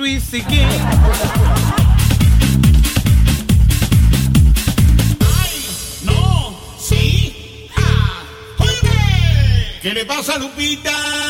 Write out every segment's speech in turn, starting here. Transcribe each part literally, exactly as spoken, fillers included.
twist again. Ay, no, sí, ah, oye, ¿qué le pasa a Lupita?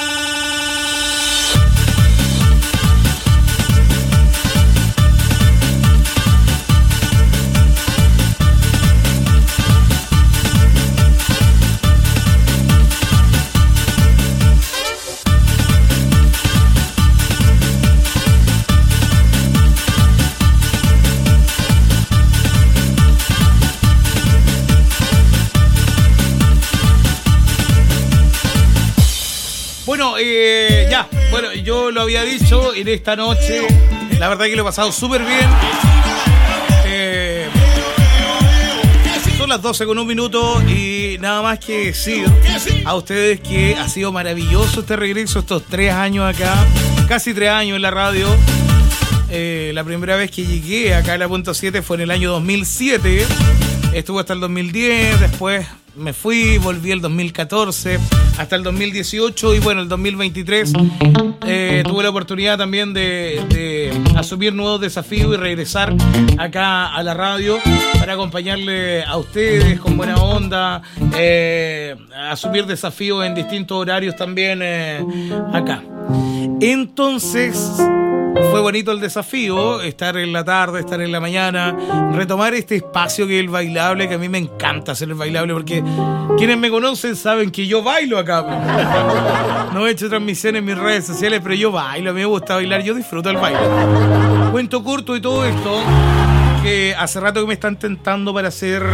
Bueno, eh, ya, bueno, yo lo había dicho en esta noche, la verdad que lo he pasado súper bien. Eh, son las doce con un minuto y nada más que decir a ustedes que ha sido maravilloso este regreso, estos tres años acá, casi tres años en la radio. Eh, la primera vez que llegué acá a la punto siete fue en el año dos mil siete, estuve hasta el dos mil diez, después me fui, volví el dos mil catorce hasta el dos mil dieciocho y bueno, el dos mil veintitrés eh, tuve la oportunidad también de, de asumir nuevos desafíos y regresar acá a la radio para acompañarle a ustedes con buena onda, eh, asumir desafíos en distintos horarios también eh, acá. Entonces fue bonito el desafío, estar en la tarde, estar en la mañana, retomar este espacio que es el bailable, que a mí me encanta hacer el bailable, porque quienes me conocen saben que yo bailo acá. No he hecho transmisiones en mis redes sociales, pero yo bailo, a mí me gusta bailar, yo disfruto el baile. Cuento corto y todo esto, que hace rato que me están tentando para ser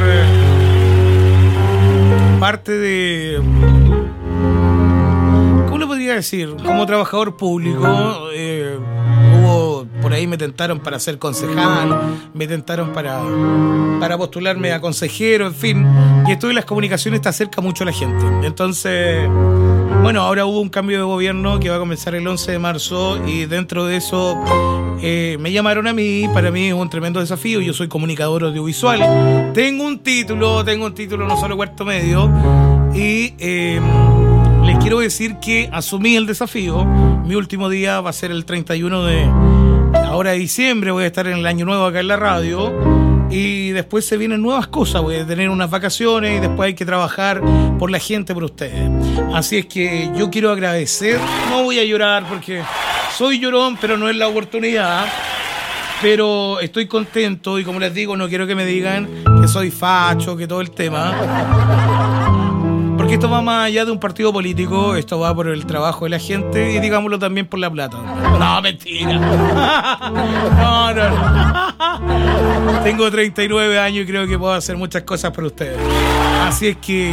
parte de... ¿Cómo le podría decir? Como trabajador público, eh, hubo, por ahí me tentaron para ser concejal, me tentaron para, para postularme a consejero, en fin, y esto de las comunicaciones está cerca mucho a la gente. Entonces, bueno, ahora hubo un cambio de gobierno que va a comenzar el once de marzo y dentro de eso eh, me llamaron a mí. Para mí es un tremendo desafío, yo soy comunicador audiovisual, tengo un título, tengo un título no solo cuarto medio y... Eh, les quiero decir que asumí el desafío. Mi último día va a ser el treinta y uno de ahora de diciembre. Voy a estar en el año nuevo acá en la radio. Y después se vienen nuevas cosas. Voy a tener unas vacaciones y después hay que trabajar por la gente, por ustedes. Así es que yo quiero agradecer. No voy a llorar porque soy llorón, pero no es la oportunidad. Pero estoy contento y como les digo, no quiero que me digan que soy facho, que todo el tema. Porque esto va más allá de un partido político, esto va por el trabajo de la gente y digámoslo también por la plata. No, mentira. No, no, no. Tengo treinta y nueve años y creo que puedo hacer muchas cosas por ustedes. Así es que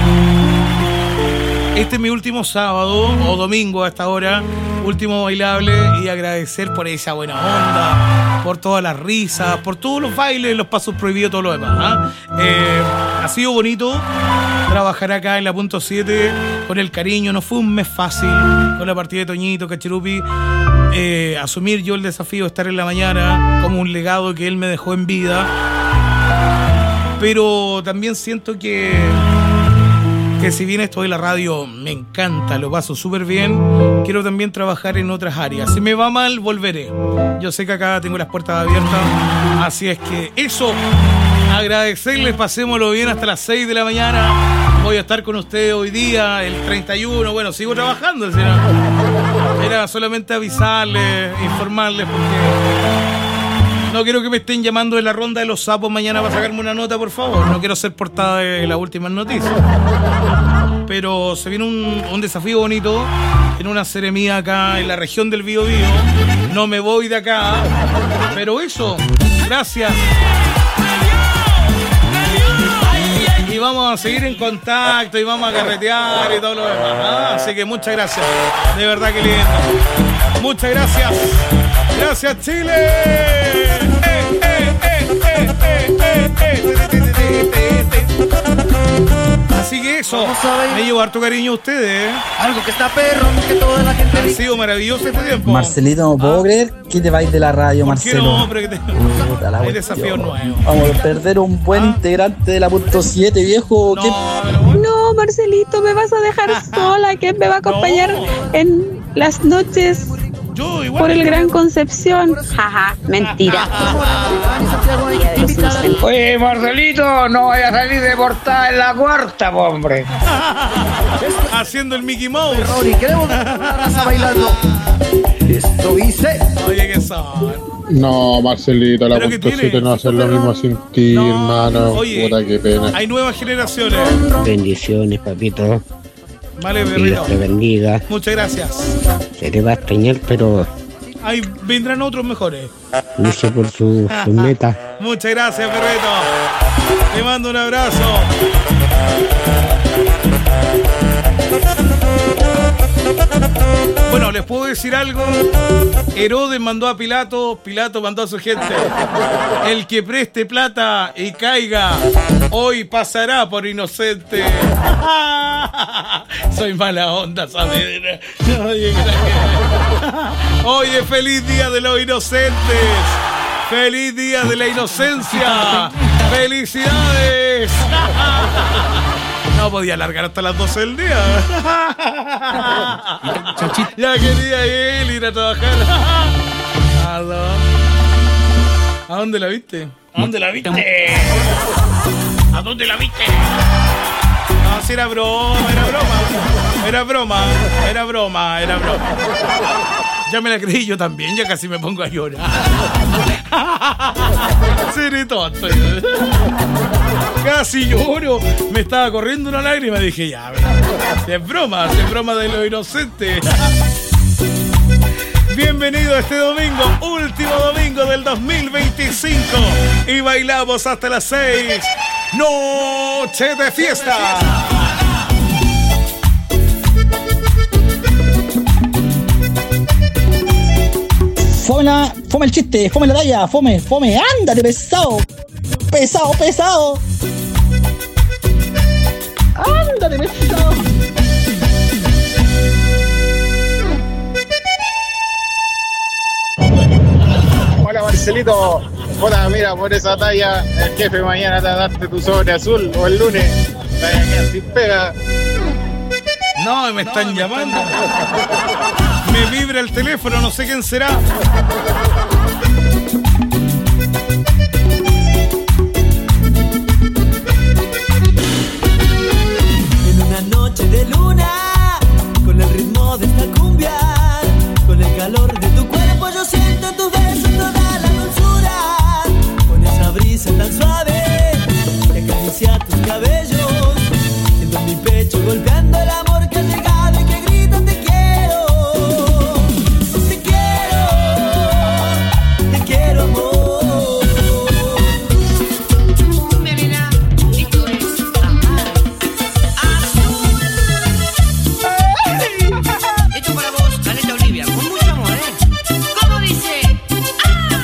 este es mi último sábado o domingo hasta ahora, último bailable, y agradecer por esa buena onda, por todas las risas, por todos los bailes, los pasos prohibidos, todo lo demás. ¿eh? Eh, ha sido bonito trabajar acá en la punto siete con el cariño. No fue un mes fácil con la partida de Toñito, Cacherupi. Eh, asumir yo el desafío de estar en la mañana como un legado que él me dejó en vida. Pero también siento que que si bien esto de la radio me encanta, lo paso súper bien, quiero también trabajar en otras áreas. Si me va mal, volveré. Yo sé que acá tengo las puertas abiertas, así es que eso, agradecerles, pasémoslo bien hasta las seis de la mañana. Voy a estar con ustedes hoy día, el treinta y uno, bueno, sigo trabajando, ¿sí? Era solamente avisarles, informarles, porque no quiero que me estén llamando de la ronda de los sapos mañana para sacarme una nota, por favor. No quiero ser portada de las últimas noticias. Pero se viene un, un desafío bonito en una seremía acá en la región del Biobío. No me voy de acá, pero eso, gracias. Y vamos a seguir en contacto y vamos a carretear y todo lo demás. ¿Ah? Así que muchas gracias. De verdad que lindo. Muchas gracias. Gracias, Chile. Eh, eh, eh, eh, eh, eh, eh. Así que eso, me llevo harto cariño a ustedes. Algo que está perro, que toda la gente... Ha sido maravilloso este tiempo. Marcelito, no puedo ¿Ah? creer que te vais de la radio, ¿Por qué Marcelo. no? Pero que te... Puta, la Hay cuestión. desafíos nuevos. Vamos a perder un buen ¿Ah? integrante de la punto siete, viejo. No, ¿Qué? pero bueno. No, Marcelito, me vas a dejar sola. ¿Quién me va a acompañar No. en las noches Yo igual. Por el Gran Concepción. Jaja, mentira. Día de los Inocentes. Oye, Marcelito, no vaya a salir de portada en la cuarta, po, hombre. Haciendo el Mickey Mouse. Y queremos una raza bailando. Esto dice. Oye, ¿qué son? No, Marcelito, la ¿Pero qué punto tiene? siete no va a hacer lo mismo sin ti, No, hermano. oye, Puta, qué pena. Hay nuevas generaciones. Bendiciones, papito. Vale, Que perrito. Dios te bendiga. Muchas gracias. Se te va a extrañar, pero Ahí vendrán otros mejores. luche por su, su meta. Muchas gracias, perrito. Te mando un abrazo. Bueno, les puedo decir algo. Herodes mandó a Pilato, Pilato mandó a su gente. El que preste plata y caiga, hoy pasará por inocente. Soy mala onda, Saavedra. Oye, gracias. Oye, feliz día de los inocentes. Feliz día de la inocencia. Felicidades. No podía alargar hasta las doce del día. Ya quería él ir a trabajar. ¿A dónde? ¿A dónde la viste? ¿A dónde la viste? ¿A dónde la viste? No, si era broma, era broma. Era broma, era broma, era broma. Ya me la creí yo también, ya casi me pongo a llorar. Seré tonto. Casi lloro. Me estaba corriendo una lágrima y dije, ya, es broma, es broma de lo inocente. Bienvenido a este domingo, último domingo del dos mil veinticinco. Y bailamos hasta las seis. Noche de fiesta. Fome, la, fome el chiste, fome la talla, fome, fome, ándate, pesado. Pesado, pesado. Ándate, pesado. Hola Marcelito, hola, mira, por esa talla el jefe mañana te va a darte tu sobre azul o el lunes te vaya a quedar sin pega. No, me están llamando. Me vibra el teléfono, no sé quién será. En una noche de luna, con el ritmo de esta cumbia, con el calor de tu cuerpo, yo siento en tus besos toda la dulzura. Con esa brisa tan suave que acaricia tus cabellos, siento en mi pecho golpeando el amor que ha llegado y que grita te quiero. Te quiero, te quiero amor. Tú me verás, esto es azul. Esto para vos, Caleta Olivia, con mucho amor, ¿eh? ¿Cómo dice? ¡Ah!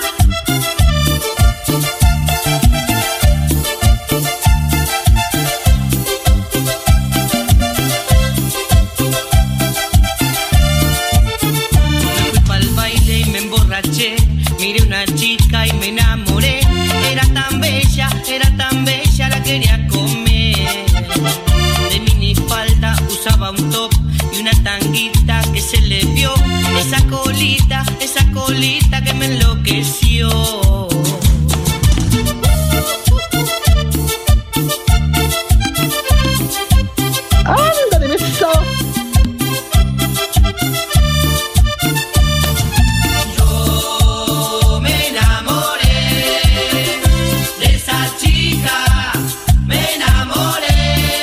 Fui pa'l baile y me emborraché. Miré una chica y me enamoré. Era tan bella, era tan bella, la quería comer. De minifalda usaba un top y una tanguita que se le vio. Esa colita, esa colita que me enloqueció. Ándate, pesado. Yo me enamoré de esa chica, me enamoré.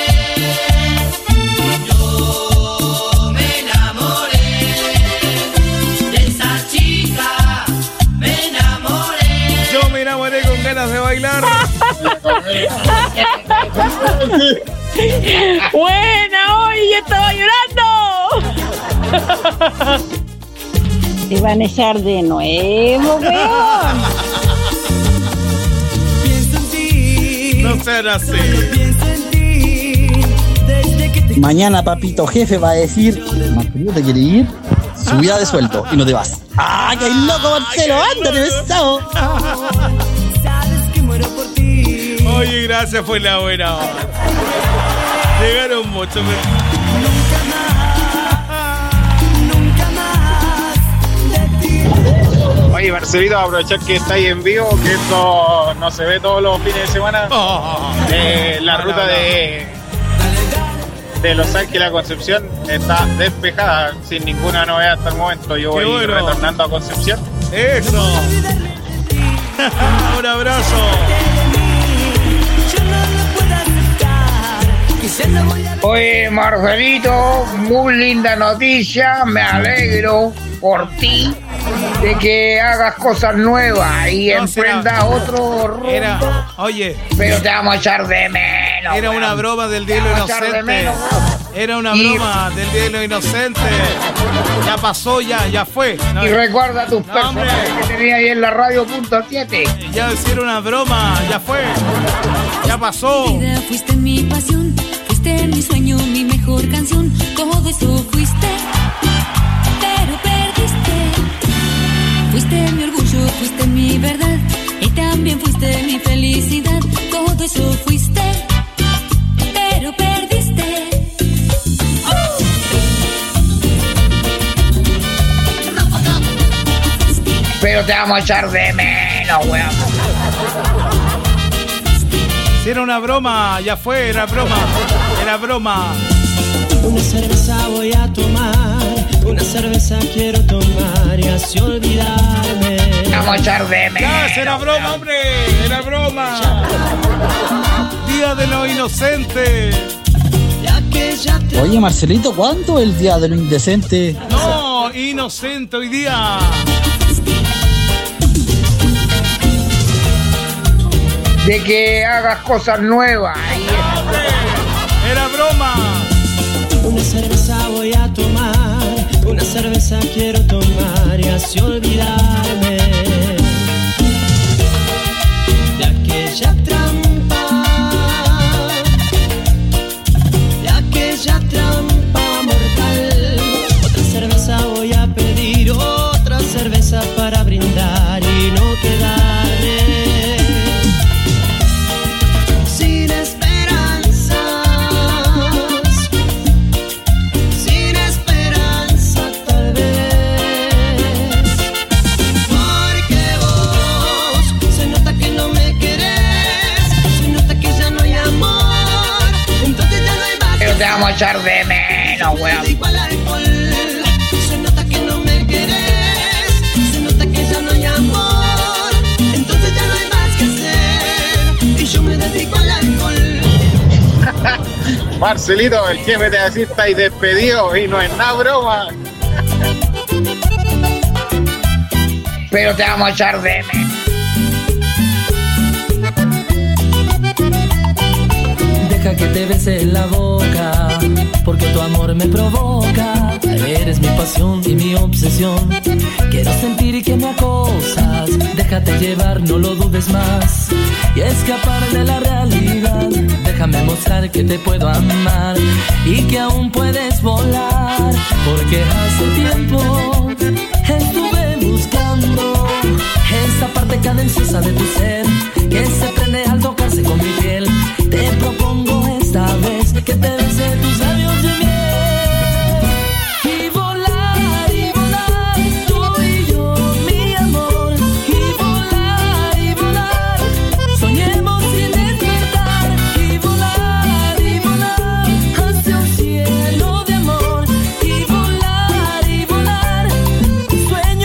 Yo me enamoré de esa chica, me enamoré. Yo me enamoré con ganas de bailar. Buena, hoy yo estaba llorando. Te van a echar de nuevo, weón. Pienso en ti, No sean así. pienso en ti, desde que te Mañana papito jefe va a decir, Marcelito, ¿te quieres ir? Subida de sueldo y no te vas. ¡Ah, qué loco, Marcelo! ¡Ándate, pesado! sabes que muero por ti. Oye, gracias, fue la buena hora. Llegaron muchos. Nunca más, nunca más Oye, Marcelito, aprovechar que estáis en vivo, que esto no se ve todos los fines de semana. Oh, eh, la no, ruta no, no. de de Los Ángeles a Concepción está despejada, sin ninguna novedad hasta el momento. Yo Qué voy bueno. retornando a Concepción. Eso. Un abrazo. Oye, Marcelito, muy linda noticia, me alegro por ti de que hagas cosas nuevas y No, emprendas será- otro rumbo. Era, oye, Pero te vamos a echar de menos. era una weón. broma del Día de Te los vamos a echar de Inocentes. menos, weón. Era una Y- broma del Día de los Inocentes. Ya pasó, ya, ya fue. No, Y recuerda tus No, hombre. personajes que tenías ahí en la radio punto siete. ya hicieron una broma, ya fue. Ya pasó. Vida, fuiste mi pasión, fuiste mi sueño, mi mejor canción, todo eso fuiste, pero perdiste. Fuiste mi orgullo, fuiste mi verdad, y también fuiste mi felicidad, todo eso fuiste, pero perdiste. Pero te vamos a echar de menos, weón. Si era una broma, ya fue, era broma. Era broma. Una cerveza voy a tomar, una cerveza quiero tomar y así olvidarme. Te vamos a echar de menos. Ya, esa era broma, hombre. Era broma. Día de los Inocentes. Ya que ya te Oye, Marcelito, ¿cuándo es el día de lo indecente? No, inocente hoy día. De que hagas cosas nuevas. Y Hombre, era broma. Una cerveza voy a tomar, una cerveza quiero tomar y así olvidarme de aquella trampa, de aquella trampa mortal. Otra cerveza voy a pedir, otra cerveza para brindar y no quedarme sin esperanzas, sin esperanza tal vez, porque vos se nota que no me querés, se nota que ya no hay amor, entonces ya no hay más. pero te vamos a echar de menos, Me weón. dedico al alcohol, se nota que no me querés, se nota que ya no hay amor, entonces ya no hay más que hacer y yo me dedico al alcohol. Marcelito, el jefe te va a decir, estáis despedido y no es nada broma. Pero te vamos a echar de menos. Deja que te bese la boca, porque tu amor me provoca. Eres mi pasión y mi obsesión. Quiero sentir que me acosas. Déjate llevar, no lo dudes más, y escapar de la realidad. Déjame mostrar que te puedo amar y que aún puedes volar, porque hace tiempo estuve buscando esa parte cadenciosa de tu ser que se prende al tocarse con mi piel. Te propongo esta vez que te bese tus labios de miel y volar, y volar, tú y yo, mi amor, y volar, y volar, soñemos sin despertar, y volar, y volar, hacia un cielo de amor, y volar, y volar, sueño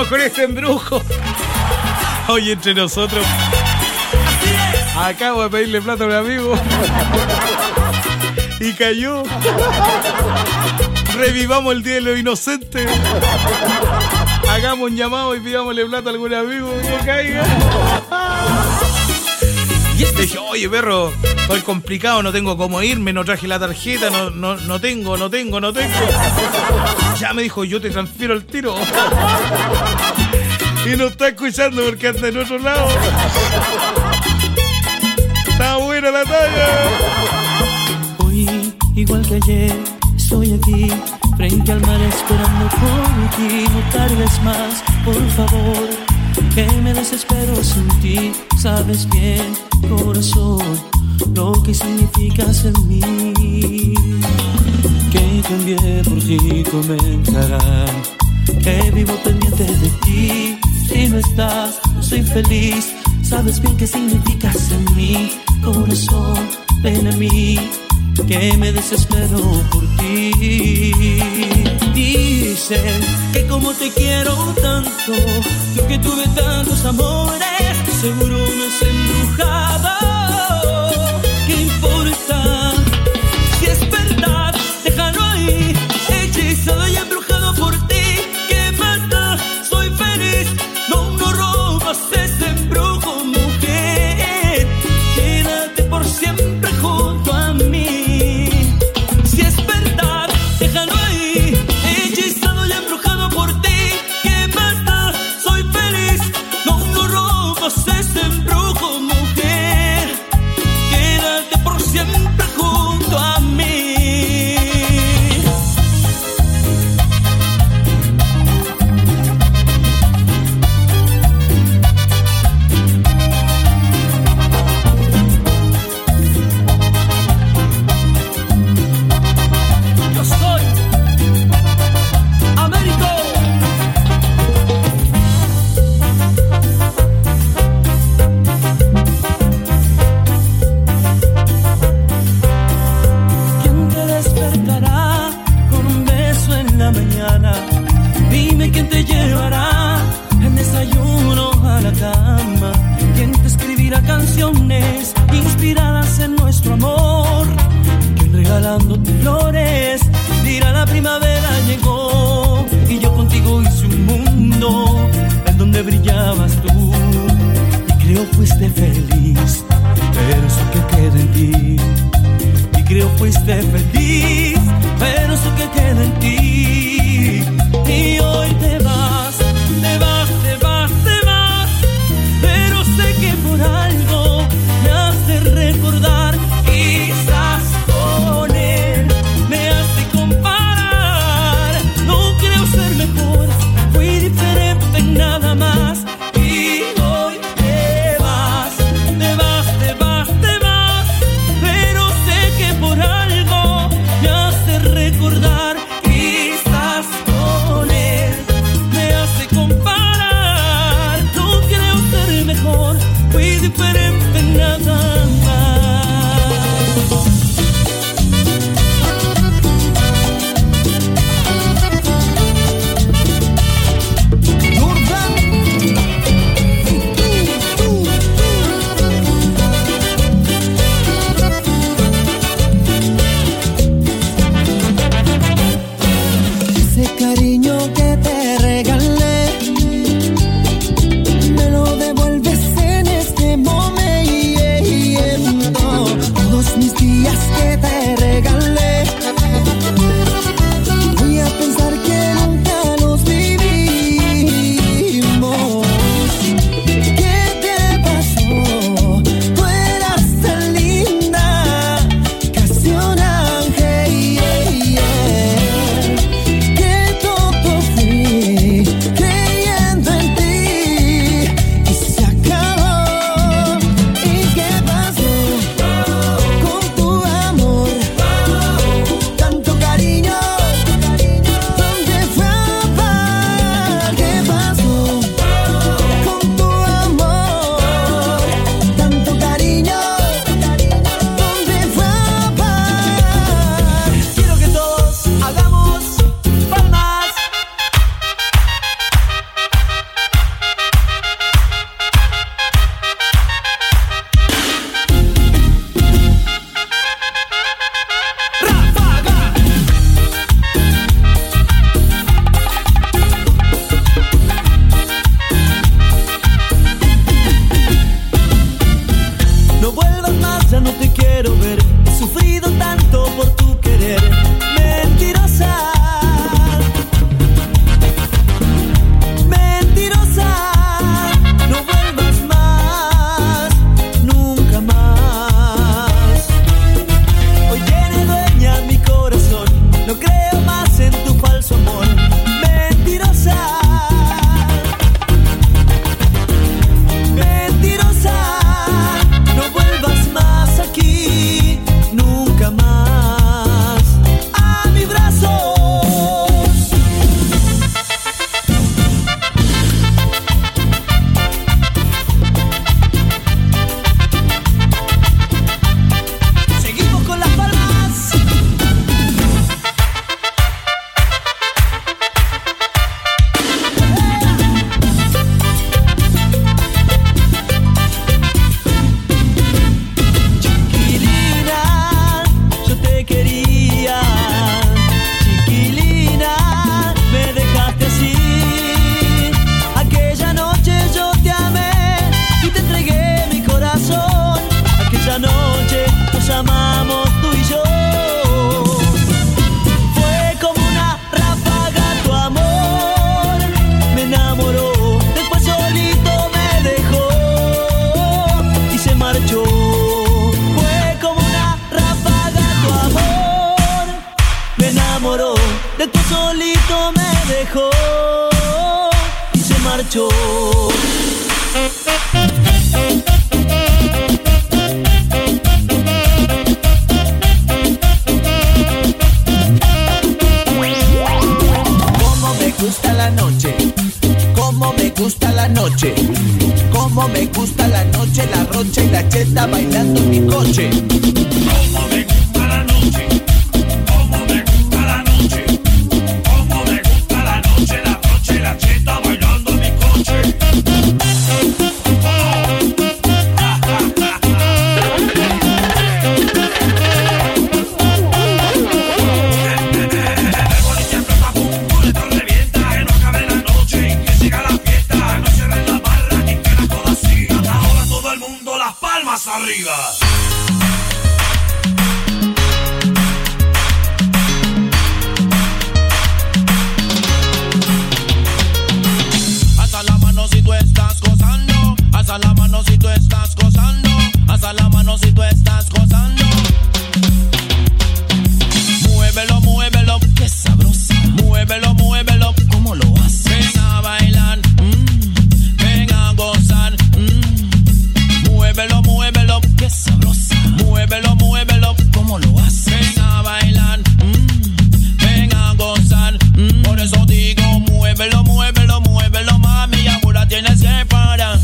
Vamos con este embrujo. Hoy entre nosotros. Acabo de pedirle plata a un amigo. Y cayó. Revivamos el Día de los Inocentes. Hagamos un llamado y pidámosle plata a algún amigo que caiga. Y este dije, oye perro, estoy complicado, no tengo cómo irme, no traje la tarjeta, no, no, no tengo, no tengo, no tengo. Ya me dijo, yo te transfiero el tiro. Y no está escuchando porque anda en otro lado. Está buena la talla. Hoy, igual que ayer, estoy aquí, frente al mar esperando por ti. No tardes más, por favor, que me desespero sin ti. Sabes bien, corazón, lo que significas en mí. Que cambié por ti, comentarán que vivo pendiente de ti. Si no estás, no soy feliz. Sabes bien qué significas en mí. Corazón, ven a mí, que me desespero por ti. Dicen que como te quiero tanto, yo que tuve tantos amores, seguro me has embrujado. ¿Qué importa? Si es verdad, déjalo ahí. Hechizado y embrujado por ti. ¿Qué más da? Soy feliz. No, no robas ese embrujo, mujer. Quédate por siempre junto a mí. Si es verdad, déjalo ahí. Hechizado y embrujado por ti. ¿Qué más da? Soy feliz. No, no robas ese embrujo, mujer. Quédate por siempre junto a mí. Yo soy Américo. ¿Quién te despertará con un beso en la mañana? Dime quién te llevará el desayuno a la cama. ¿Quién te escribirá canciones inspiradas en nuestro amor? ¿Quién regalándote flores dirá la primavera llegó? Y yo contigo hice un mundo en donde brillabas tú. Y creo fuiste feliz, pero eso que queda en ti. Y creo fuiste feliz, pero eso que queda en ti. Y hoy te vas, te vas, te vas, te vas. Pero sé que por algo me hace recordar. Quizás con él me hace comparar. No creo ser mejor, fui diferente en nada más. Y hoy te vas, te vas, te vas, te vas. Pero sé que por algo me hace recordar. Quizás con él me hace comparar. No creo ser mejor, fui diferente en nada más. Ese cariño que te regalé, me lo devuelves en este momento. Todos mis días que te regalé, voy a pensar que nunca los vivimos. ¿Qué te pasó? Tú eras tan linda, casi un ángel. Qué tonto fui, creyendo en ti, y se acabó. ¿Y qué pasó con tu amor? sufrido tanto por tu querer, mentirosa. Mentirosa, no vuelvas más, nunca más. Hoy tiene dueña mi corazón, no creo más en tu falso amor. Mentirosa, mentirosa, no vuelvas más aquí, nunca más a mis brazos. Seguimos con las palmas. Chiquilina, yo te quería. Chiquilina, me dejaste así. Aquella noche yo te amé y te entregué mi corazón. Aquella noche nos amamos tú y yo. Fue como una ráfaga tu amor, me enamoró, después solito me dejó y se marchó. Fue como una ráfaga tu amor, me enamoró, después solito me dejó y se marchó. Cómo me gusta la noche, cómo me gusta la noche, cómo me gusta la noche, la rocha y la cheta bailando en mi coche. Cómo me gusta la noche, cómo me gusta la noche, cómo me gusta la noche, la rocha y la cheta bailando en mi coche. Arriba. Alza la mano si tú estás gozando, alza la mano si tú estás gozando, alza la mano si tú estás gozando. Muévelo, muévelo, qué sabrosa. Muévelo, muévelo, ¿cómo lo haces? Ven a bailar, mm, ven a gozar, mm. Muévelo, muévelo, qué sabrosa. Muévelo, muévelo, ¿cómo lo haces? Ven a bailar, mm, ven a gozar, mm. Por eso digo, muévelo, muévelo, muévelo, mami, ahora tienes que parar.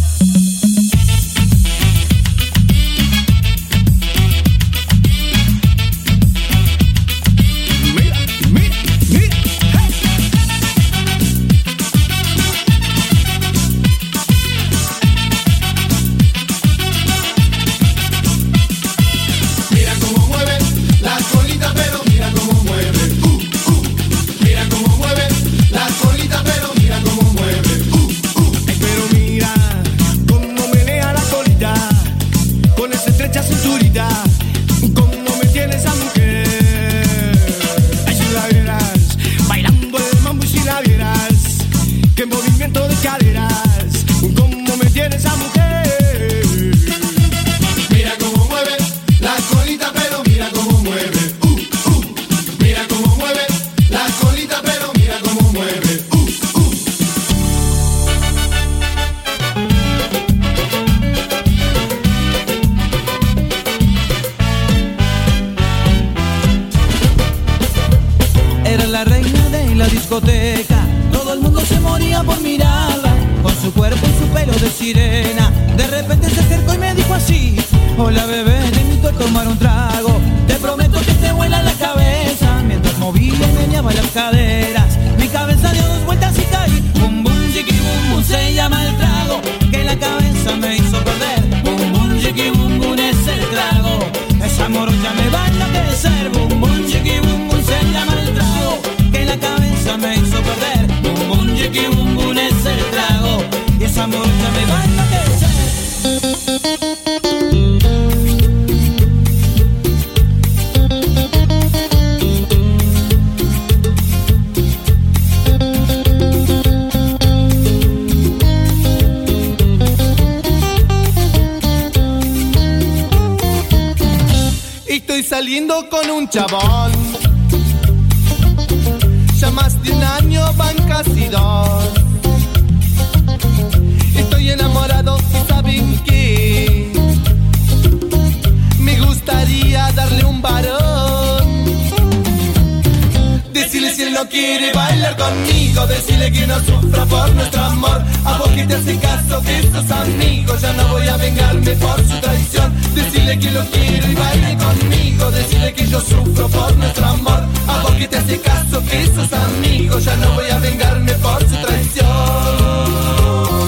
Mira, mira, mira. Mira cómo mueve la colita, pero mira cómo mueve. Uh, uh. Mira cómo mueve la colita, pero mira cómo mueve. Uh, uh. Ay, pero mira cómo menea la colita con esa estrecha cinturita. Cómo me tiene esa mujer. Ay, si la vieras bailando el mambo y si la vieras, qué movimiento de caderas. Cómo me tiene esa mujer. Mira cómo mueve la colita, pero mira cómo mueve. Uh, uh. Mira cómo mueve la colita, pero mira cómo mueve. Uh, uh. Era la reina de la discoteca, todo el mundo se moría por mirarla, con su cuerpo y su pelo de sirena. De repente se acercó y me dijo así: hola bebé, te invito a tomar un trago. Te prometo que te vuela la cabeza. Mientras movía y meneaba las caderas, mi cabeza dio dos vueltas y caí. Bum bum chiqui bum bum se llama el trago, que la cabeza me hizo perder. Bum bum chiqui bum bum es el trago, esa morocha me va a enloquecer. Bum bum chiqui bum bum se llama el trago, que la cabeza me hizo perder. Bum bum chiqui bum bum es el trago, y esa morocha me va a enloquecer. saliendo con un chabón. Ya más de un año van casi dos. Estoy enamorado y ¿saben qué? Me gustaría darle un varón. Decirle si él no quiere bailar conmigo, decirle que no sufra por nuestro amor. A vos que te hace caso que sos amigo, ya no voy a vengarme por su traición. Decirle que lo quiero y baile conmigo, decirle que yo sufro por nuestro amor. A vos que te hace caso que sos amigo, ya no voy a vengarme por su traición.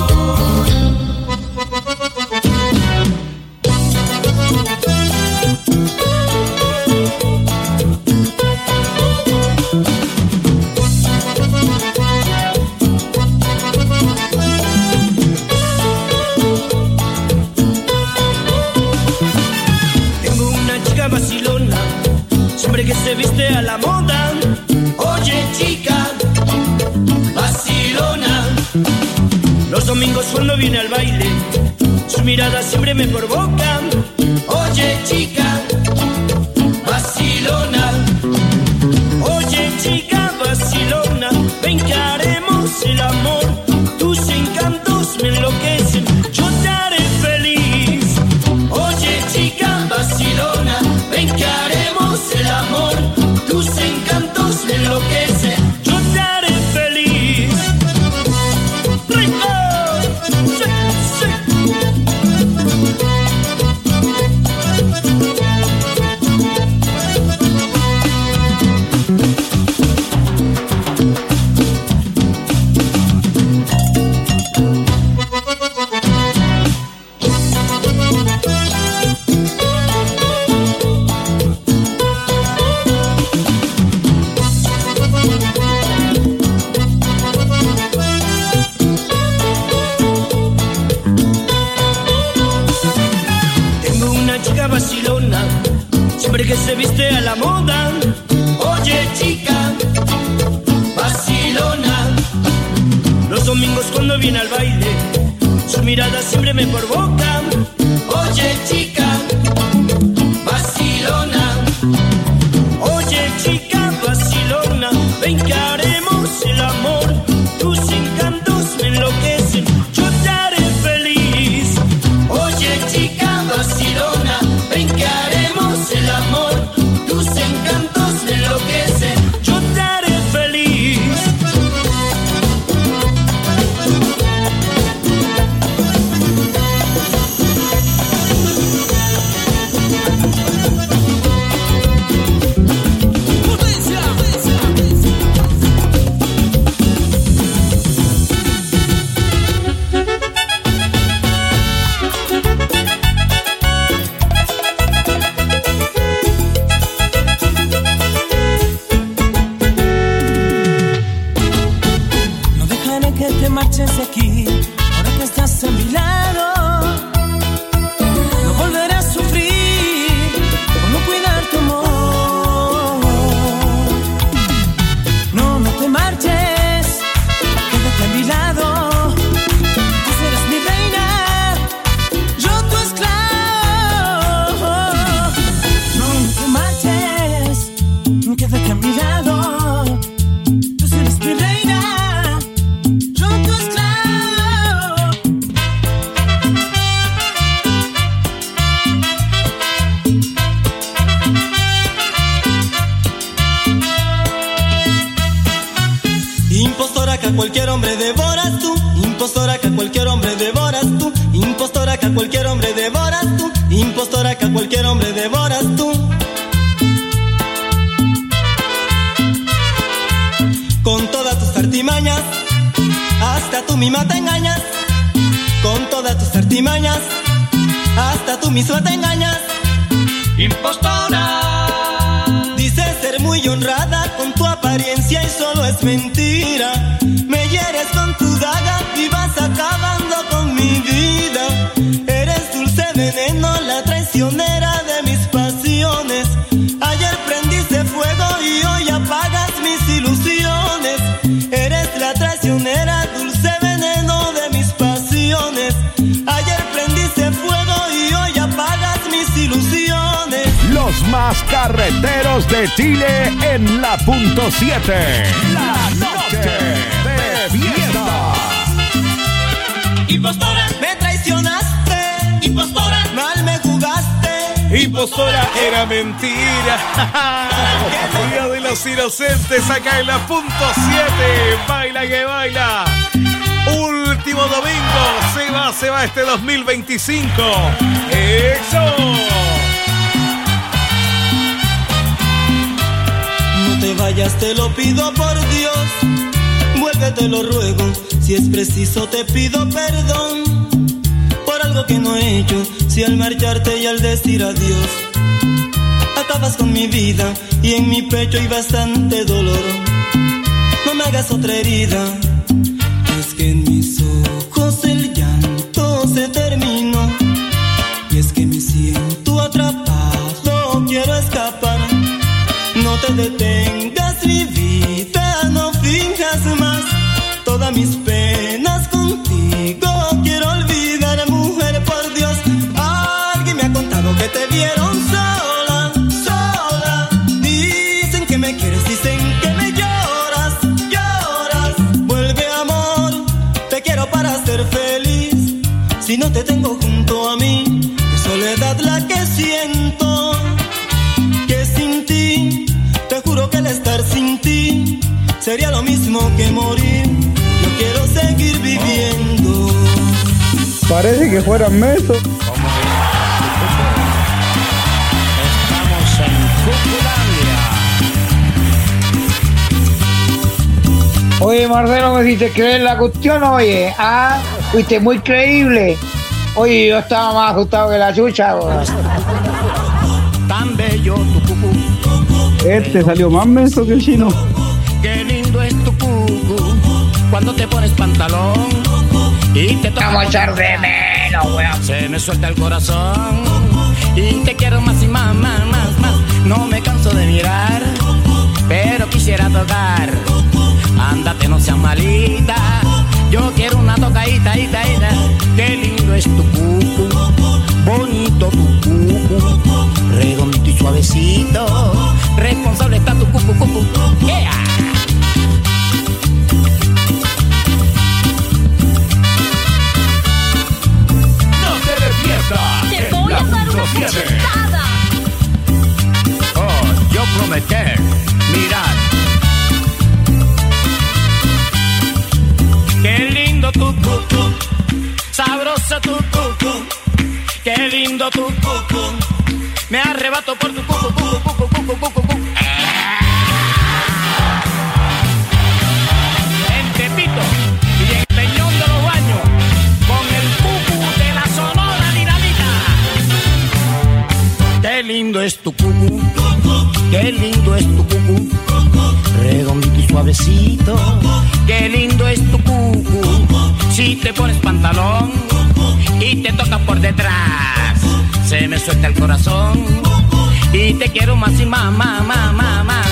Que se viste a la moda. Oye chica, vacilona. Los domingos cuando viene al baile, su mirada siempre me provoca. Oye chica, vacilona. Oye chica, vacilona. Ven que haremos el amor. Tus encantos me enloquecen, yo te haré feliz. Oye chica, vacilona. Ven que haremos el amor, tus encantos me enloquecen, yo te haré feliz. ¡Rico! ¡Sí, sí! Que se viste a la moda. Oye chica, vacilona. Los domingos cuando viene al baile, su mirada siempre me provoca. Oye chica, vacilona. Oye chica, vacilona. Ven que haremos el amor. Tus encantos me enloquecen, yo te haré feliz. Oye chica, vacilona. Ven que haremos el amor, tus encantos me enloquecen, yo te haré feliz. Aquí, ahora que estás a mi lado, no volveré a sufrir por no cuidar tu amor. No, no te marches, quédate a mi lado. Tú serás mi reina, yo tu esclavo. No, no te marches, quédate a mi lado. Tú serás mi reina. Que a cualquier hombre devoras tú, impostora que a cualquier hombre devoras tú, impostora que a cualquier hombre devoras tú, impostora que a cualquier hombre devoras tú. Con todas tus artimañas, hasta tú misma te engañas. Con todas tus artimañas, hasta tú misma te engañas. Impostora. Dices ser muy honrada con tu apariencia y solo es mentira. Me hieres con tu daga y vas acabando con mi vida. Eres dulce veneno, la traicionera de mis pasiones. Ayer prendiste fuego y hoy apagas mis ilusiones. Eres la traicionera, dulce veneno de mis pasiones. Ayer prendiste fuego y hoy apagas mis ilusiones. Los más carreteros de Chile en la punto siete. La noche de fiesta. Impostora, me traicionaste. Impostora, mal me jugaste. Impostora, era mentira. Día de los Inocentes acá en la punto siete. Baila que baila. Último domingo. Se va, se va este dos mil veinticinco. ¡Eso! No te vayas, te lo pido por Dios. Vuelve, te lo ruego. Si es preciso, te pido perdón por algo que no he hecho. Si al marcharte y al decir adiós acabas con mi vida y en mi pecho hay bastante dolor. No me hagas otra herida. Es que en mis ojos el llanto se terminó. Y es que me siento atrapado, quiero escapar. No te detengas, mi vida, no finjas más. Todas mis penas contigo quiero olvidar, mujer, por Dios. Alguien me ha contado que te vieron sola, sola. Dicen que me quieres, dicen que me lloras, lloras. Vuelve, amor, te quiero para ser feliz. Si no te tengo junto a mí, es soledad la que siento. Que sin ti, te juro que el estar sin ti sería lo mismo que morir. Yo quiero seguir viviendo. Parece que fueran mesos. Estamos en Cuculandia. Oye, Marcelo, me hiciste creer la cuestión, oye. Ah, fuiste muy creíble. Oye, yo estaba más asustado que la chucha, güey. Tan bello tu cucú. Este salió más menso que el chino. Qué lindo es tu cucú. Cuando te pones pantalón y te toca. Vamos a echar de menos, weón. Se me suelta el corazón y te quiero más y más, más, más, más. No me canso de mirar, pero quisiera tocar. Ándate, no seas malita. Yo quiero una tocadita, ita, ita. Qué lindo es tu cucu, bonito tu cucu, redondito y suavecito. Responsable está tu cucu, cucu. Yeah. Te voy a dar una cachetada. Oh, yo prometer, mirad. Qué lindo tu cucu, sabroso tu cucu. Qué lindo tu cucu, me arrebato por tu cucu, cucu, cucu, cucu, cucu, cucu. En Tepito y en Peñón de los Baños, con el cucu de la Sonora Dinamita. Qué lindo es tu cucu, qué lindo es tu cucu, redondito y suavecito. Qué lindo es tu cucu, si te pones pantalón y te toca por detrás, se me suelta el corazón y te quiero más y más, más, más, más, más.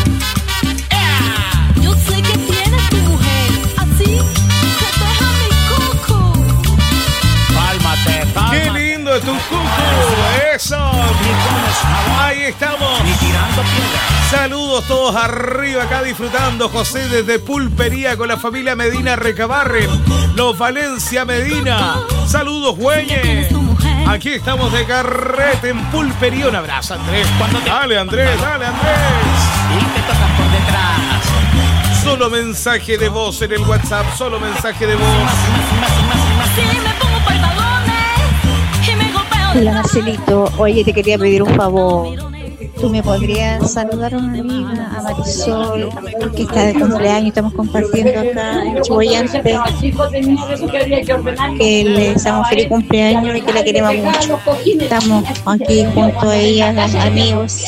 Yo sé que tienes tu mujer, así que deja mi cucu. Cálmate, cálmate. ¡Qué lindo es tu cucu! ¡Eso! Ahí estamos. Ni tirando piedras. Saludos todos arriba acá disfrutando. José desde Pulpería con la familia Medina Recabarren. Los Valencia Medina. Saludos, güeyes. Aquí estamos de carrete en Pulpería. Un abrazo, Andrés. Dale, Andrés, dale, Andrés. Y te tocas por detrás. Solo mensaje de voz en el WhatsApp. Solo mensaje de voz. Si me pongo pantalones y me golpeo. Hola, Marcelito. Oye, te quería pedir un favor. ¿Tú me podrías saludar a una amiga, a Marisol, que está de cumpleaños? Estamos compartiendo acá en Chiboyante. Que le deseamos feliz cumpleaños y que la queremos mucho. Estamos aquí junto a ella, amigos.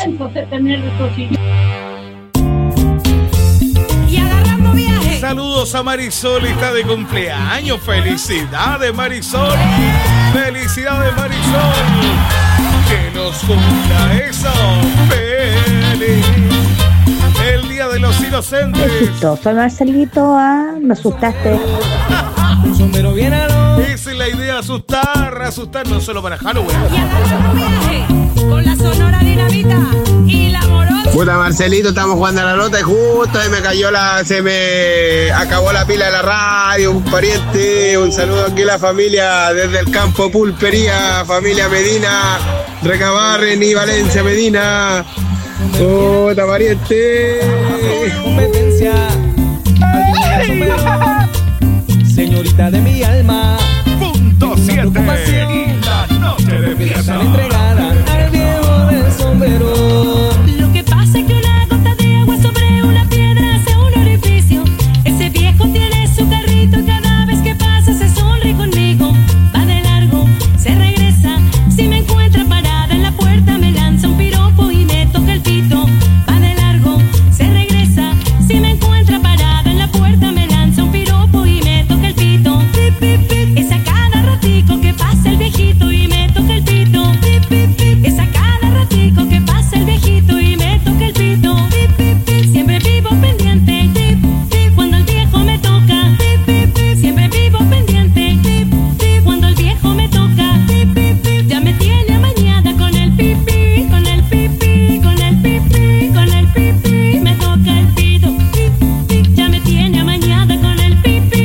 Saludos a Marisol, está de cumpleaños. Felicidades, Marisol. Felicidades, Marisol. Que nos cumpla eso. Feliz. El Día de los Inocentes. Soy Marcelito, ah, me asustaste. Esa es la idea, asustar, asustar, no solo para Halloween. con la Sonora Dinamita y la Morocha. Puta Marcelito, estamos jugando a la nota y justo ahí me cayó la, se me acabó la pila de la radio, un pariente, un saludo aquí a la familia desde el campo Pulpería, familia Medina, Recabarren y Valencia Medina. Puta pariente. Competencia. Señorita de mi alma. Punto siete. La noche de fiesta. Entregada al viejo del sombrero. Lo que pasa es que una gota de agua sobre una piedra hace un orificio. Ese viejo tiene su carrito y cada vez que pasa se sonríe conmigo. Va de largo, se regresa. Si me encuentra parada en la puerta me lanza un piropo y me toca el pito. Va de largo, se regresa. Si me encuentra parada en la puerta me lanza un piropo y me toca el pito. Pip, pip, pip. Es a cada ratico que pasa el viejito y me toca el pito. Pip, pip, pip. Es a cada ratico que pasa el viejito y me toca el pito. Pip, pip, pip. Siempre vivo pendiente. Pip, pip. Cuando el viejo me toca. Pip, pip, pip. Siempre vivo pendiente. Pip, pip. Cuando el viejo me toca. Pip, pip, pip. Ya me tiene amañada con el pipí, con el pipí, con el pipí, con el pipí. Me toca el pito. Pip, pip. Ya me tiene amañada con el pipí.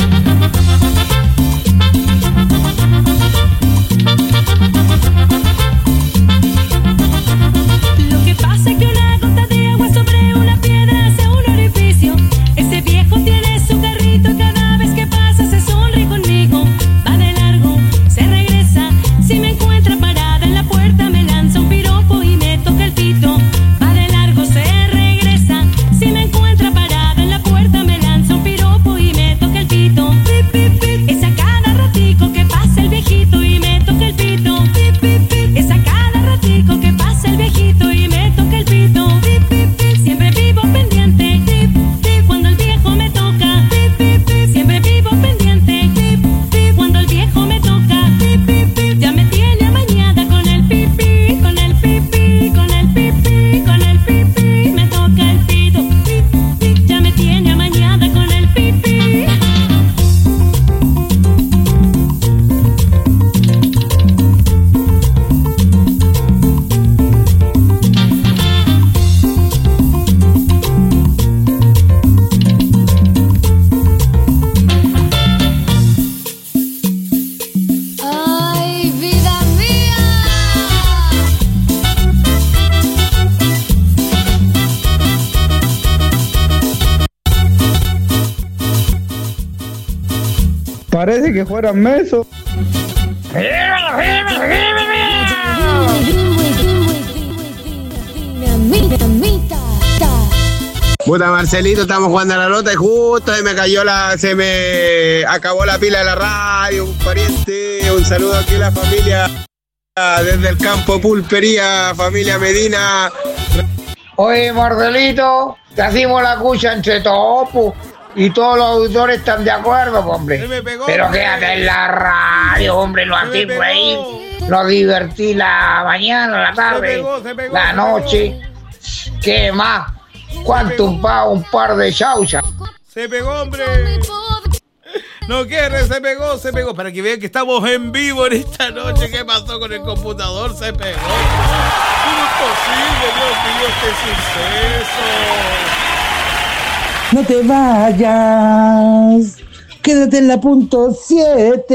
Lo que pasa es que una gota de agua sobre una piedra hace un orificio. Ese viejo tiene su carrito y cada vez que pasa se sonríe conmigo. Va de largo, se regresa. Si me encuentra parada en la puerta me lanza un piropo y me toca el pito. Va de largo, se regresa. Si me encuentra parada en la puerta me lanza un piropo y me toca el pito. Pip, pip, pip. Es a cada ratico que pasa el viejito y me toca el pito. Pip, pip, pip. Es a cada ratico que pasa el viejito y me toca el pito. Pip, pip, pip. Siempre vivo pendiente. Pip, pip. Cuando el viejo me toca. Pip, pip, pip. Siempre vivo pendiente. Pip, pip. Cuando el viejo me toca. Pip, pip, pip. Ya me tiene amañada con el pipí, con el pipí, con el pipí, con el pipí. Me toca el pito. Pip, pip. Ya me tiene amañada con el pipí. Ay, vida mía. Parece que fueran mesos. Puta Marcelito, estamos jugando a la nota y justo ahí me cayó la, se me acabó la pila de la radio, un pariente, un saludo aquí a la familia desde el campo Pulpería, familia Medina. Oye, Marcelito, te hacemos la cucha entre todos, pu, y todos los auditores están de acuerdo, hombre. Pero quédate en la radio, hombre, lo así reír, lo divertí la mañana, la tarde, la noche. ¿Qué más? ¿Cuánto un pa un par de chauchas? Se pegó, hombre. No quiere, se pegó, se pegó. Para que vean que estamos en vivo en esta noche. ¿Qué pasó con el computador? Se pegó. ¿Cómo es posible, Dios mío, este suceso? No te vayas, quédate en la punto siete.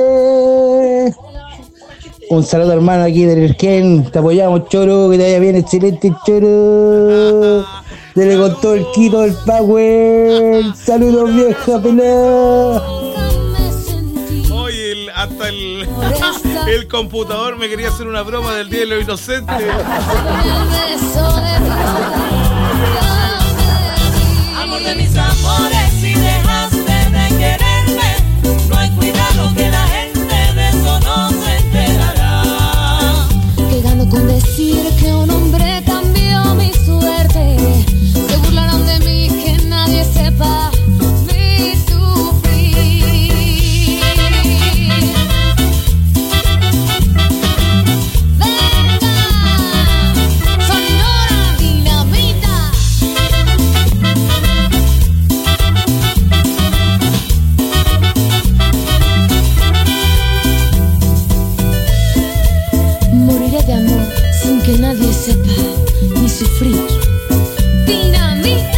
Un saludo, hermano, aquí del Ergen. Te apoyamos, Choro, que te vaya bien, excelente, Choro. Dele con todo el quito, el power. Saludos, vieja pelada. Oye, el, hasta el, el computador me quería hacer una broma del Día de los Inocentes. Amor de mis amores, si dejaste de quererme, no hay cuidado que la gente de eso no se enterará. Quedando con decir que un hombre cambió mi suerte. Se burlaron de mí, que nadie sepa mi sufrir. Venga, sonora. Dinamita.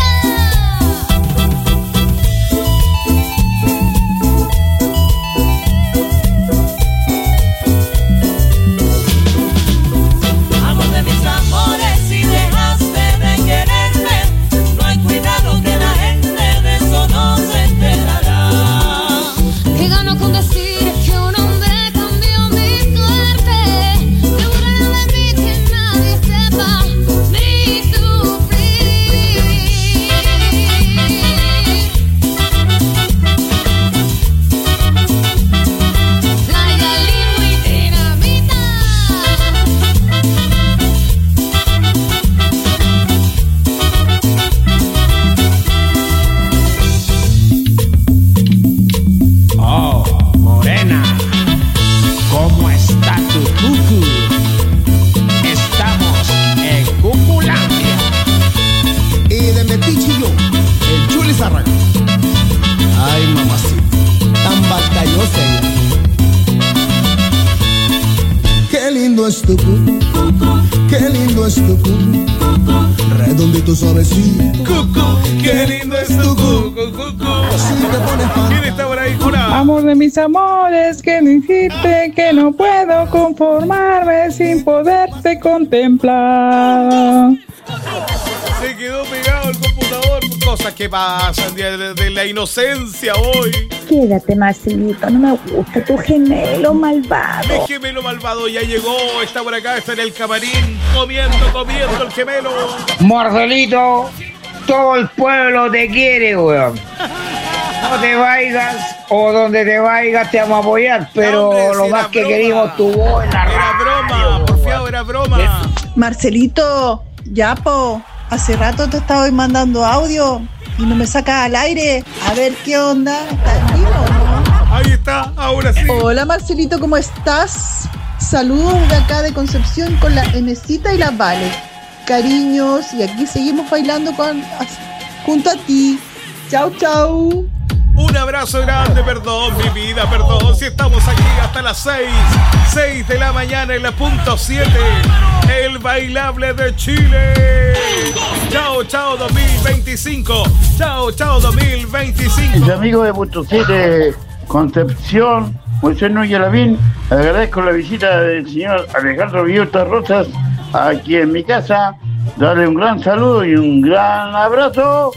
Amor de mis amores, si dejaste de quererme, no hay cuidado que la gente de eso no se enterará. Que gano con decir que un hombre cambió mi suerte. Seguro no de mí que nadie sepa ni sufrir. Playa, limbo y dinamita. Oh, morena, ¿cómo está tu cucu? Estamos en Cuculandia. Y de Metiche y yo, el Chuli Zarraga. Ay, mamacita, tan batallosa ella. Qué lindo es tu cucu, qué lindo es tu cucu, redondito suavecito. Cucu, qué lindo es tu cucu, cucu. ¿Quién está por ahí? Hola. Amor de mis amores, que me hiciste que no puedo conformarme sin poderte contemplar. Se quedó pegado el computador. Cosas que pasan de, de, de la inocencia hoy. Quédate, Marcelito, no me gusta tu gemelo malvado. Mi gemelo malvado ya llegó, está por acá, está en el camarín, comiendo, comiendo el gemelo. Marcelito, todo el pueblo te quiere, weón. No te vayas, o donde te vayas te vamos a apoyar, pero No, hombre, lo si más era que broma. queríamos tu voz en la Era radio, broma, porfiado, era broma. Marcelito, ya po, hace rato te estaba mandando audio y no me sacas al aire. A ver qué onda, ¿estás vivo o no? Ahí está, ahora sí. Hola Marcelito, ¿cómo estás? Saludos de acá de Concepción con la Enesita y la Vale. Cariños, y aquí seguimos bailando con, junto a ti. Chau, chau. Un abrazo grande, perdón, mi vida, perdón. Si estamos aquí hasta las seis, seis de la mañana en la punto siete, el bailable de Chile. Chao, chao dos mil veinticinco. Chao, chao dos mil veinticinco. Mis amigos de punto siete, Concepción, Moisés Núñez Lavín, agradezco la visita del señor Alejandro Villota Rosas aquí en mi casa. Darle un gran saludo y un gran abrazo.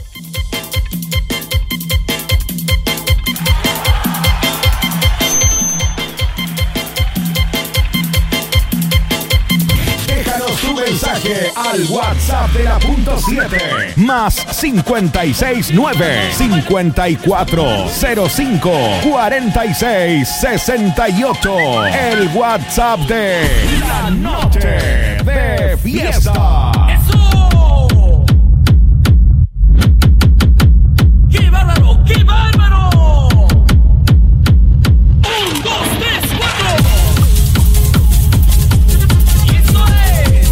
Déjanos tu mensaje al WhatsApp de la punto siete. Más cincuenta y seis nueve, cincuenta y cuatro cero cinco, cuarenta y seis sesenta y ocho. El WhatsApp de La Noche de Fiesta. ¡Qué bárbaro! ¡Qué bárbaro! Un, dos, tres, cuatro. Y eso es.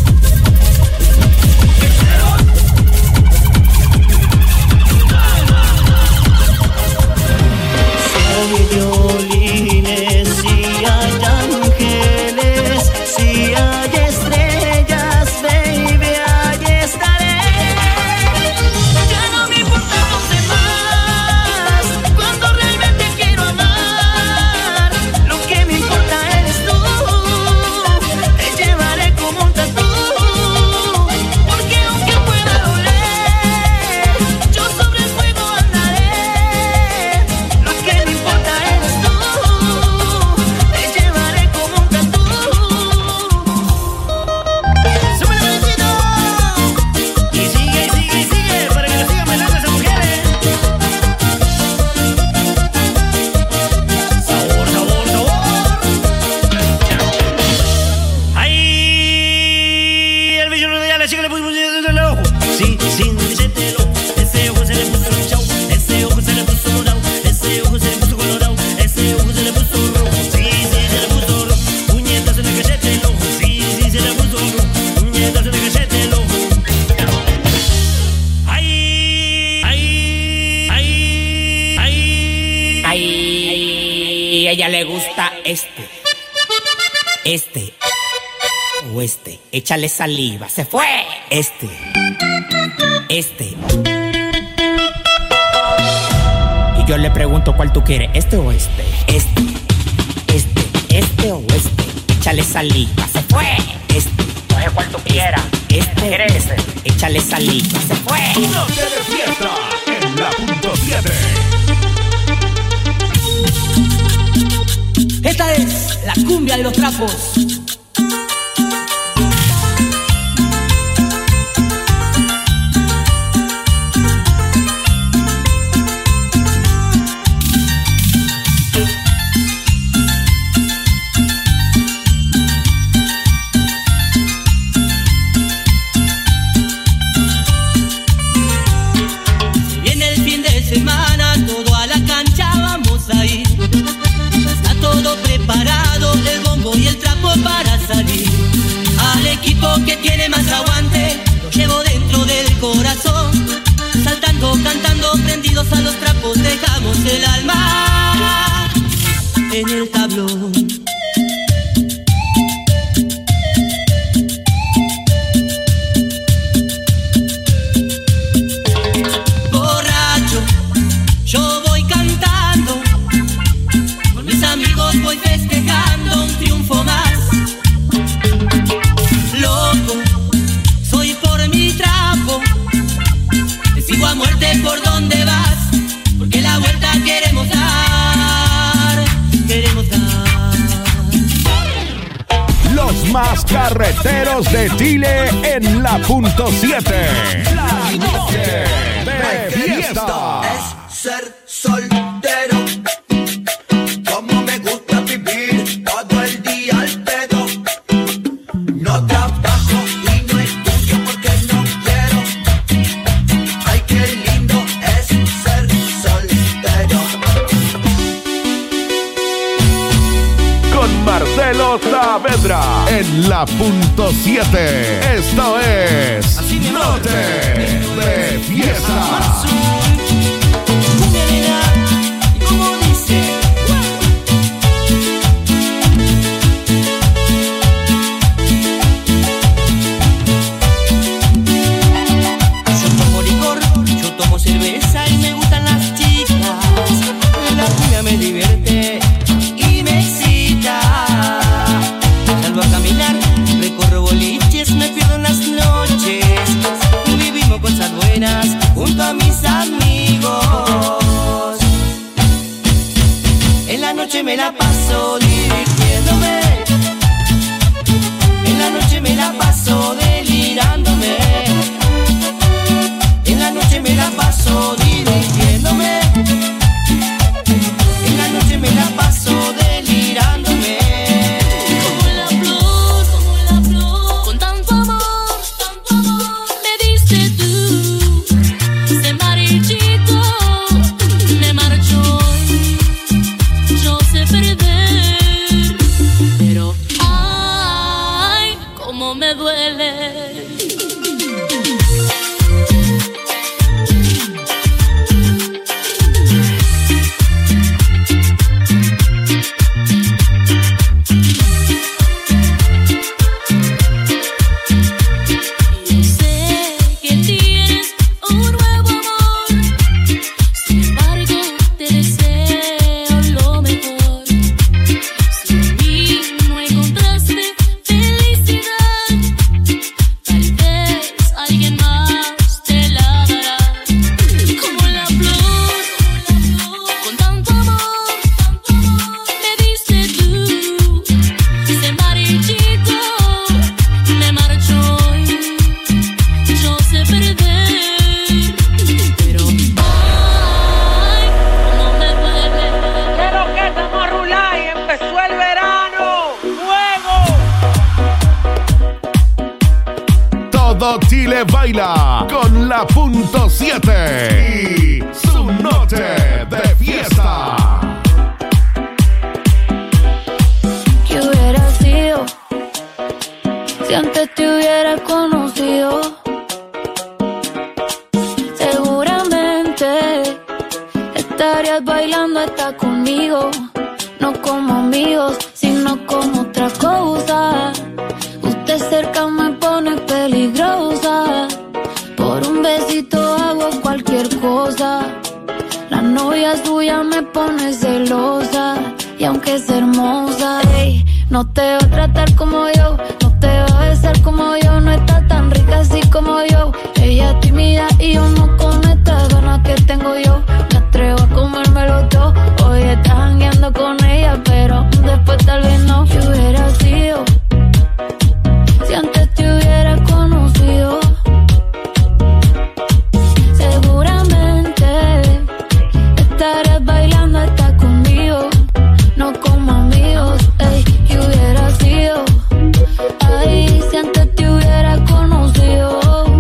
Si hay violines, si hay ángeles, si hay estrellas, baby, ahí estaré. Ya no me importan los demás, cuando realmente quiero amar. Lo que me importa eres tú, te llevaré como un tatú. Porque aunque pueda doler, yo sobre el fuego andaré. Lo que me importa eres tú, te llevaré como un tatú. ¡Súbele, Valentina! Y sigue, y sigue, y sigue, para que lo sigan bailando esas mujeres. Sabor, sabor, sabor. ¡Ay! El bicho de la chica le puso el ojo. Sí, sin decírtelo. Ese ojo se le puso chau. Ese ojo se le puso morado. Ese ojo se le puso colorado. Ese ojo se le puso rojo. Sí, sí, se le puso rojo. Puñetas en el cachete el ojo. Sí, sí, se le puso rojo. Puñetas en el cachete el ojo. ¡Ay! ¡Ay! ¡Ay! ¡Ay! Ay, a ella le gusta este, este o este. Échale saliva, se fue. Este. este. Y yo le pregunto cuál tú quieres, este o este. Este, este, este o este. Échale saliva, se fue. Este, coge cuál tú quieras. Este, ¿quieres ese? Échale saliva, se fue. Noche de fiesta en la punto siete. Esta es la cumbia de los trapos. Semana, todo a la cancha vamos a ir. Está todo preparado, el bombo y el trapo para salir. Al equipo que tiene más aguante, lo llevo dentro del corazón. Saltando, cantando, prendidos a los trapos, dejamos el alma en el tablón. Yo voy cantando, con mis amigos voy festejando un triunfo más. Loco, soy por mi trapo, te sigo a muerte por donde vas, porque la vuelta queremos dar, queremos dar. Los más carreteros de Chile en la punto siete. La noche de fiesta. Ser soltero, como me gusta vivir todo el día al pedo. No trabajo y no estudio porque no quiero. Ay, qué lindo es ser soltero. Con Marcelo Saavedra en la punto siete. Esto es Noche de Fiesta. Me divierte y me excita. Salgo a caminar, recorro boliches, me pierdo en las noches. Vivimos cosas buenas junto a mis amigos. En la noche me la paso divirtiéndome. En la noche me la paso delirándome. En la noche me la paso divirtiéndome. Me la paso delirándome. Como la flor, como la flor, con tanto amor, tanto amor, me diste tú. Se marchito, me marchó. Yo sé perder, pero ay, cómo me duele. Chile baila con la punto siete y su noche de fiesta. ¿Qué hubiera sido si antes te hubiera conocido? Seguramente estarías bailando hasta conmigo, no como amigos, sino como otra cosa. Usted cerca me pone peligrosa, por un besito No te va a tratar como yo, no te va a besar como yo, no está tan rica así como yo. Ella es tímida y yo no con estas ganas que tengo yo. Me atrevo a comérmelo todo. Hoy estás jangueando con ella, pero después tal vez no. ¿Qué hubiera sido si antes te hubiera conocido? Seguramente estarás bailando hasta conmigo, no como amigos. Ey, ¿qué hubiera sido? Ay, si antes te hubiera conocido.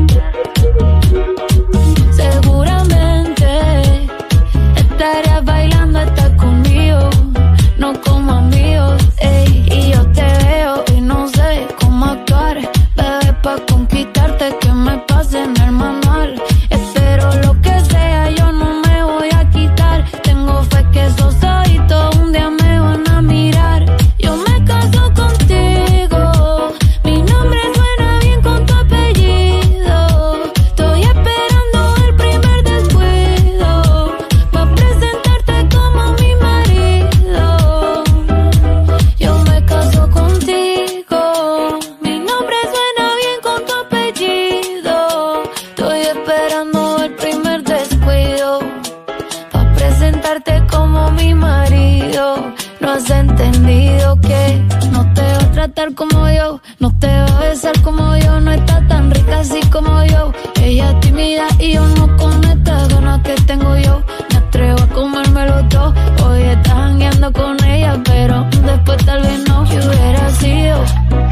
Seguramente estarías bailando hasta conmigo, no como amigos. Ey, y yo te veo y no sé cómo actuar, bebé, pa' conquistarte que me pase en el manual. Espero lo que sea, yo no me voy a quitar. Tengo fe que esos ojitos un día me van a mirar. Yo me caso contigo, mi nombre suena bien con tu apellido. Estoy esperando el primer descuido pa' presentarte como mi marido. Yo me caso contigo, mi nombre suena bien con tu apellido. Estoy esperando el primer descuido pa' presentarte como mi marido. No has entendido que no te va a tratar como yo, no te va a besar como yo, no está tan rica así como yo. Ella es tímida y yo no con estas ganas que tengo yo. Me atrevo a comérmelo todo. Hoy estás jangueando con ella, pero después tal vez no. ¿Qué hubiera sido?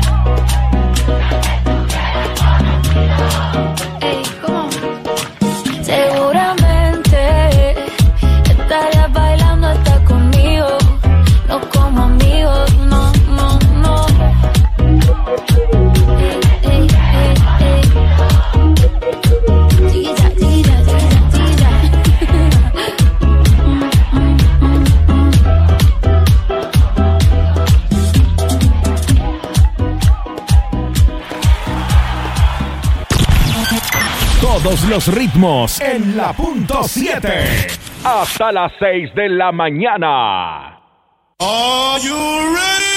Ey, ¿cómo? Seguramente estarías bailando hasta conmigo, no como amigos, no, no, no. Ey, ey, ey, ey. Tira, tira, tira, tira. Todos los ritmos en la punto siete. Hasta las seis de la mañana. Are you ready?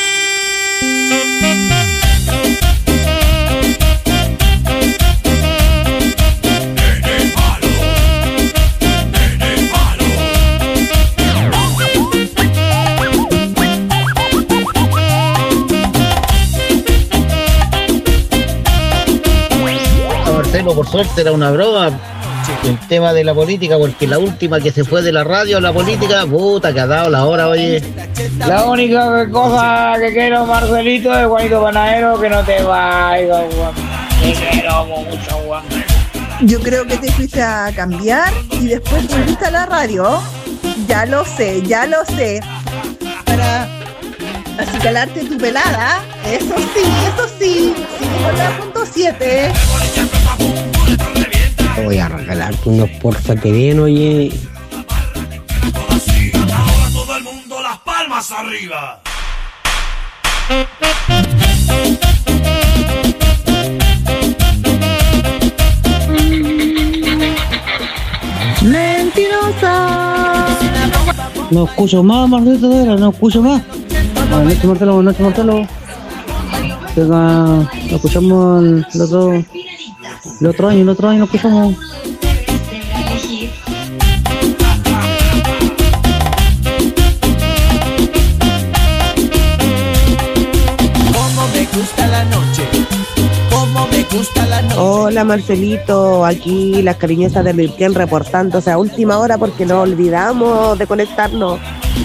Marcelo, por suerte era una broma el tema de la política, porque la última que se fue de la radio, la política, puta, que ha dado la hora, oye. La única cosa que quiero, Marcelito, es Juanito Panadero, que no te vayas, Juan. Te quiero mucho, Juan. Yo creo que te fuiste a cambiar y después volviste a la radio. Ya lo sé, ya lo sé. Para acicalarte tu pelada. Eso sí, eso sí. Sigue con la punto siete. Te voy a regalarte unos porfa que ven, oye. Ahora todo el mundo las palmas arriba. Mentirosa. No escucho más, Marcelo, de veras, no escucho más. Buenas noches, Marcelo, buenas noches, Marcelo. Venga, lo escuchamos el, el otro, el otro año, el otro año lo escuchamos. Cómo me gusta la noche, cómo me gusta la noche. Hola Marcelito, aquí las cariñosas de Lirquén reportándose a última hora porque nos olvidamos de conectarnos.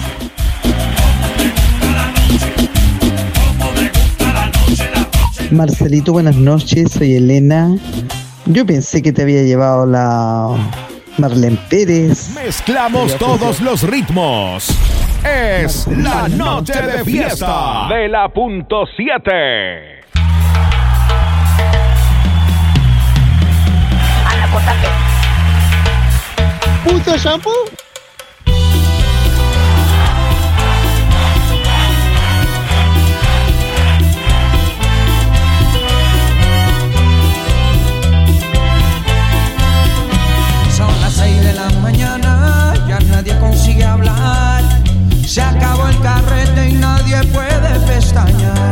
Marcelito, buenas noches, soy Elena. Yo pensé que te había llevado la Marlene Pérez. Mezclamos todos los ritmos. Es la noche de fiesta de la punto siete. ¿Puso shampoo? Son las seis de la mañana, ya nadie consigue hablar. Se acabó el carrete y nadie puede pestañear.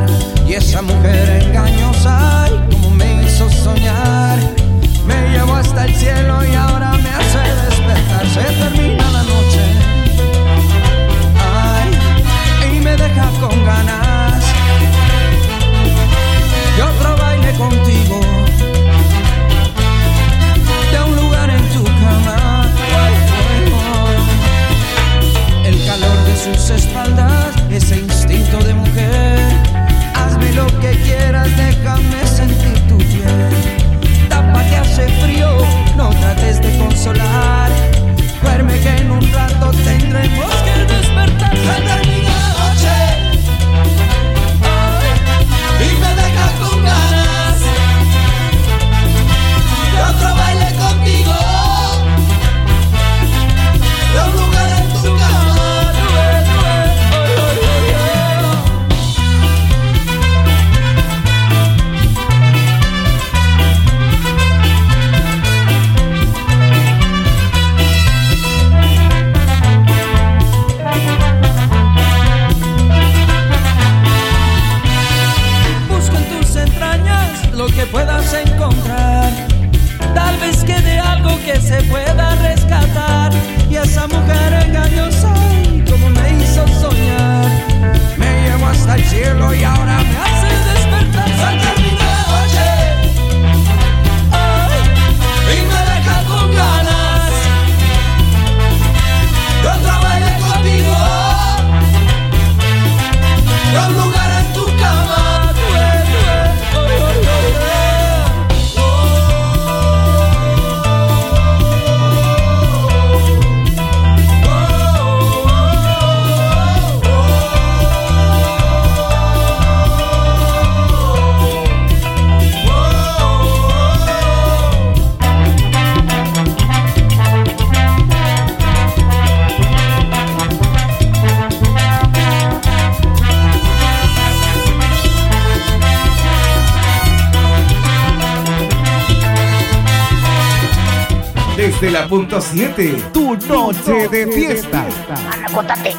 Desde la punto siete, tu noche de fiesta. Anda, acóstate.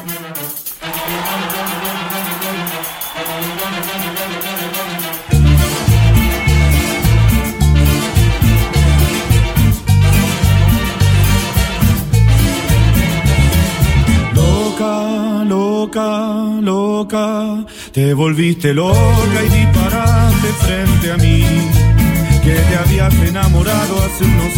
Loca, loca, loca, te volviste loca y disparaste frente a mí, que te habías enamorado hace unos